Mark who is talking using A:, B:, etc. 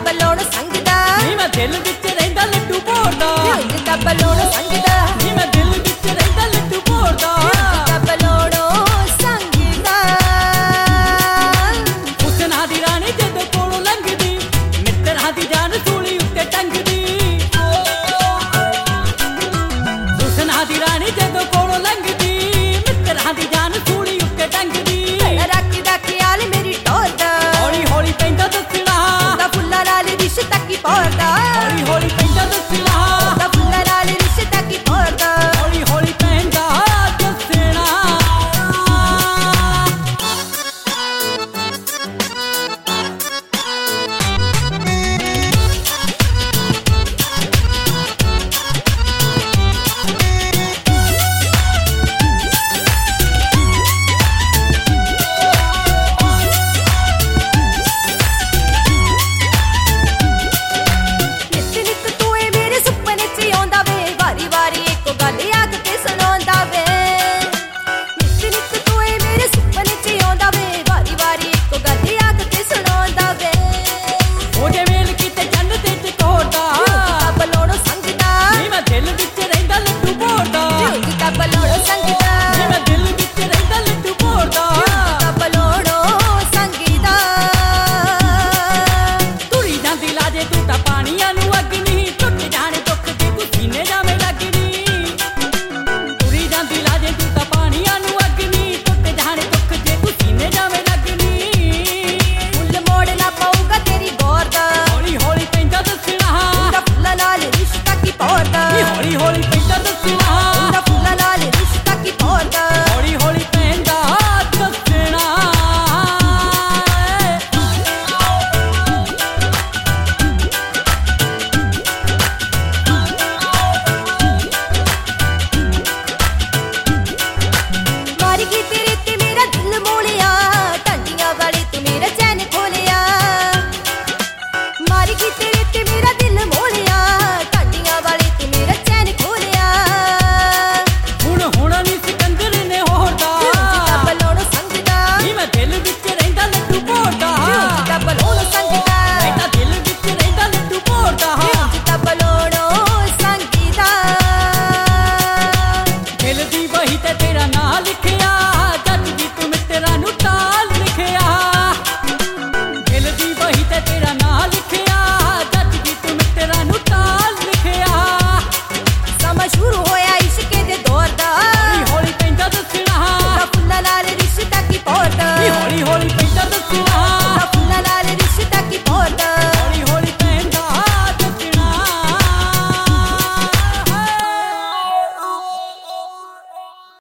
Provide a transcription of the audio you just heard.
A: ਬਲੋਣ ਸੰਗਦਾ
B: ਨੀ ਮੈਂ ਦਿਲ ਵਿੱਚ ਰਹਿੰਦਾ ਲੱਡੂ ਭੋਰਦਾ
A: ਦਿਲ ਦਾ ਬਲੋਣ ਸੰਗਦਾ
B: ਨੀ ਮੈਂ ਦਿਲ ਵਿੱਚ ਰਹਿੰਦਾ ਲੱਡੂ ਭੋਰਦਾ
A: ਦਿਲ ਦਾ ਬਲੋਣ ਸੰਗਦਾ
B: ਹੁਸਨਾਂ ਦੀ ਰਾਣੀ ਜਦੋਂ ਕੋਲੋਂ ਲੰਘਦੀ ਮਿੱਤਰਾਂ ਦੀ ਜਾਨ ਸੂਲੀ ਉੱਤੇ ਟੰਗਦੀ ਹੁਸਨਾਂ ਦੀ ਰਾਣੀ ਜਦੋਂ ਕੋਲੋਂ ਲੰਘਦੀ ਮਿੱਤਰਾਂ ਦੀ ਜਾਨ ਸੂਲੀ ਉੱਤੇ ਟੰਗਦੀ
A: ਰੱਖੀ ਦਾ ਖਿਆਲ ਮੇਰੀ ਟੋਰਦਾ
B: ਹੌਲੀ ਹੌਲੀ ਪੈਂਦਾ ਦੱਸਣਾ
A: ਦਾ ਫੁੱਲਾਂ ਨਾਲ ਰਿਸ਼ਤਾ ਕੀ ਪੌੜਦਾ
B: ਹੌਲੀ ਹੌਲੀ ਪੈਂਦਾ ਦੱਸਣਾ
A: ਦਾ ਫੁੱਲਾਂ ਨਾਲ ਰਿਸ਼ਤਾ ਕੀ ਪੌੜਦਾ
B: ਹੌਲੀ ਹੌਲੀ ਪੈਂਦਾ ਦੱਸਣਾ ਹੌਲੀ ਹੌਲੀ ਪੈਂਦਾ ਦੱਸਣਾ
A: ਫੁੱਲਾਂ ਨਾਲ ਰਿਸ਼ਤਾ ਕੀ ਪੌੜਦਾ
B: ਹੌਲੀ ਹੌਲੀ ਪੈਂਦਾ ਦੱਸਣਾ
A: ਮਾਰੀ ਗਈ ਤੇਰੇ ਤੇ ਮੇਰਾ ਦਿਲ ਮੋਲਿਆ ਟਾਂਡੀਆਂ ਵਾਲੇ ਤੂੰ ਮੇਰਾ ਚੈਨ ਖੋਲਿਆ ਮਾਰੀ ਗਈ ਤੇਰੇ ਤੇ ਮੇਰਾ ਦਿਲ ਮੋਲਿਆ ਟਾਂਡੀਆਂ ਵਾਲੇ ਤੂੰ ਮੇਰਾ ਚੈਨ ਖੋਲਿਆ
B: ਹੁਣ ਨੀ ਸਿਕੰਦਰ ਨੇ ਹੋਰਦਾ
A: ਦਾ ਬਲੋਣ ਸੰਗਦਾ
B: ਨੀ ਮੈਂ ਦਿਲ ਵਿੱਚ ਰਹਿੰਦਾ ਲੱਡੂ ਭੋਰਦਾ
A: ਦਾ ਬਲੋਣ ਸੰਗਦਾ
B: ਮੈਂ ਤਾਂ ਦਿਲ ਵਿੱਚ ਰਹਿੰਦਾ ਲੱਡੂ ਭੋਰਦਾ
A: ਦਾ ਬਲੋਣ ਸੰਗਦਾ
B: ਦਿਲ ਦੀ ਵਹੀ ਤੇ ਤੇਰਾ ਨਾਂ ਲਿਖਿਆ ਜੱਜ ਦੀ ਤੂੰ ਮਿੱਤਰਾਂ ਨੂੰ ਟਾਲ ਲਿਖਿਆ ਦਿਲ ਦੀ ਵਹੀ ਤੇ ਤੇਰਾ ਨਾਂ ਲਿਖਿਆ ਜੱਜ ਦੀ ਤੂੰ ਮਿੱਤਰਾਂ ਨੂੰ ਟਾਲ ਲਿਖਿਆ
A: ਸਮਾਂ ਸ਼ੁਰੂ ਹੋਇਆ ਇਸ਼ਕੇ ਦੇ ਦੌਰ ਦਾ
B: ਹੌਲੀ ਹੌਲੀ ਪੈਂਦਾ ਦੱਸਣਾ
A: ਦਾ ਫੁੱਲਾਂ ਨਾਲ ਰਿਸ਼ਤਾ ਕੀ ਪੌੜਦਾ
B: ਹੌਲੀ ਹੌਲੀ